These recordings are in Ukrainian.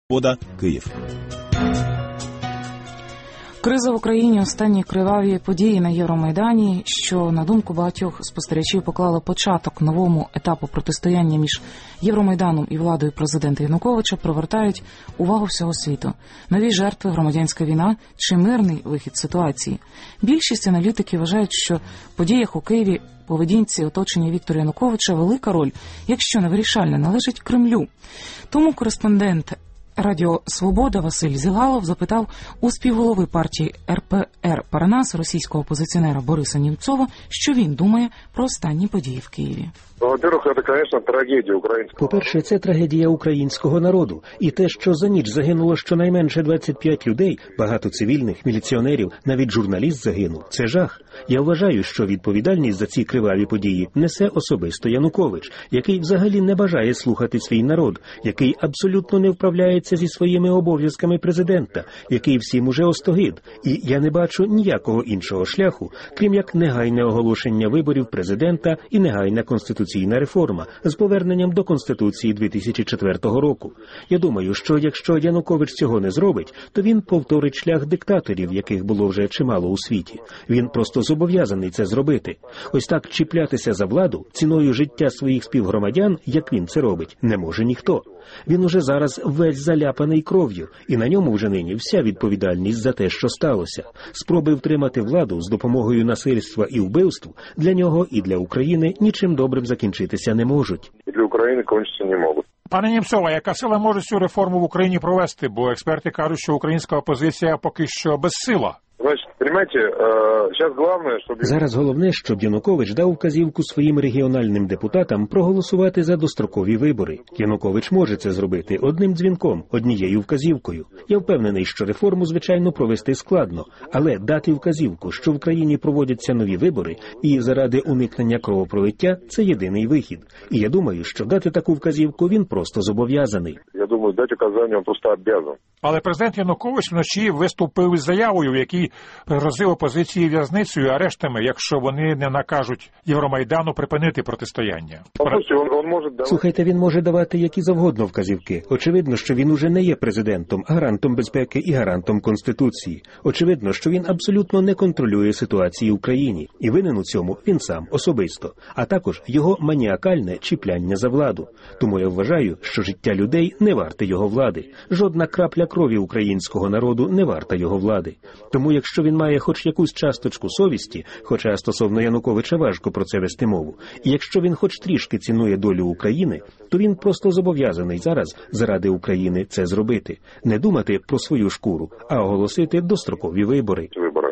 Свобода, Київ. Криза в Україні, останні криваві події на Євромайдані, що, на думку багатьох спостерігачів, поклали початок новому етапу протистояння між Євромайданом і владою президента Януковича, привертають увагу всього світу. Нові жертви, громадянська війна чи мирний вихід з ситуації. Більшість аналітиків вважають, що в подіях у Києві поведінці оточення Віктора Януковича велика роль, якщо не вирішальна, належить Кремлю. Тому кореспондент Радіо «Свобода» Василь Зілгалов запитав у співголови партії РПР «Парнас» російського опозиціонера Бориса Німцова, що він думає про останні події в Києві. По-перше, це трагедія українського народу. І те, що за ніч загинуло щонайменше 25 людей, багато цивільних, міліціонерів, навіть журналіст загинув. Це жах. Я вважаю, що відповідальність за ці криваві події несе особисто Янукович, який взагалі не бажає слухати свій народ, який абсолютно не вправляється зі своїми обов'язками президента, який всім уже остогид. І я не бачу ніякого іншого шляху, крім як негайне оголошення виборів президента і негайна конституційна реформа з поверненням до Конституції 2004 року. Я думаю, що якщо Янукович цього не зробить, то він повторить шлях диктаторів, яких було вже чимало у світі. Він просто зобов'язаний це зробити. Ось так чіплятися за владу ціною життя своїх співгромадян, як він це робить, не може ніхто. Він уже зараз весь заляпаний кров'ю, і на ньому вже нині вся відповідальність за те, що сталося. Спроби втримати владу з допомогою насильства і вбивств для нього і для України нічим добрим закінчитися не можуть. І для України кончитися не можуть. Пане Німцова, яка сила може цю реформу в Україні провести? Бо експерти кажуть, що українська опозиція поки що безсила. Зараз головне, щоб Янукович дав вказівку своїм регіональним депутатам проголосувати за дострокові вибори. Янукович може це зробити одним дзвінком, однією вказівкою. Я впевнений, що реформу, звичайно, провести складно, але дати вказівку, що в країні проводяться нові вибори і заради уникнення кровопролиття – це єдиний вихід. І я думаю, що дати таку вказівку він просто зобов'язаний. Я думаю, дати указання він просто обов'язаний. Але президент Янукович вночі виступив із заявою, в якій пригрозив опозиції в'язницею, арештами, якщо вони не накажуть Євромайдану припинити протистояння. Слухайте, він може давати які завгодно вказівки. Очевидно, що він уже не є президентом, гарантом безпеки і гарантом Конституції. Очевидно, що він абсолютно не контролює ситуацію в країні. І винен у цьому він сам, особисто. А також його маніакальне чіпляння за владу. Тому я вважаю, що життя людей не варте його влади. Жодна крапля крові українського народу не варта його влади. Тому якщо він має хоч якусь часточку совісті, хоча стосовно Януковича важко про це вести мову, і якщо він хоч трішки цінує долю України, то він просто зобов'язаний зараз заради України це зробити. Не думати про свою шкуру, а оголосити дострокові вибори.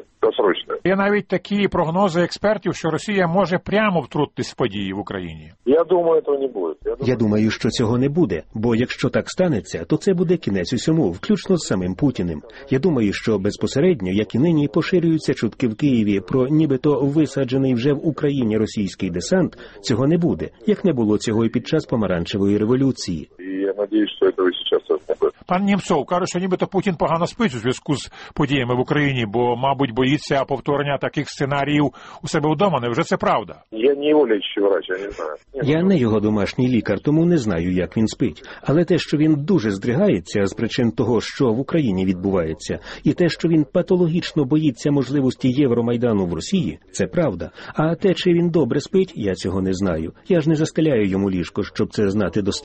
Є навіть такі прогнози експертів, що Росія може прямо втрутитись в події в Україні. Я думаю, цього не буде. Я думаю, що цього не буде, бо якщо так станеться, то це буде кінець усьому, включно з самим Путіним. Я думаю, що безпосередньо, як і нині, поширюються чутки в Києві про нібито висаджений вже в Україні російський десант, цього не буде, як не було цього і під час Помаранчевої революції. І я сподіваюся, що цього зараз не буде. Пан Німцов каже, що нібито Путін погано спить у зв'язку з подіями в Україні, бо, мабуть, боїться повторення таких сценаріїв у себе вдома. Невже це правда? Я не його лічний врач, я не знаю. Я не його домашній лікар, тому не знаю, як він спить. Але те, що він дуже здригається з причин того, що в Україні відбувається, і те, що він патологічно боїться можливості Євромайдану в Росії, це правда. А те, чи він добре спить, я цього не знаю. Я ж не застеляю йому ліжко, щоб це знати достеменно.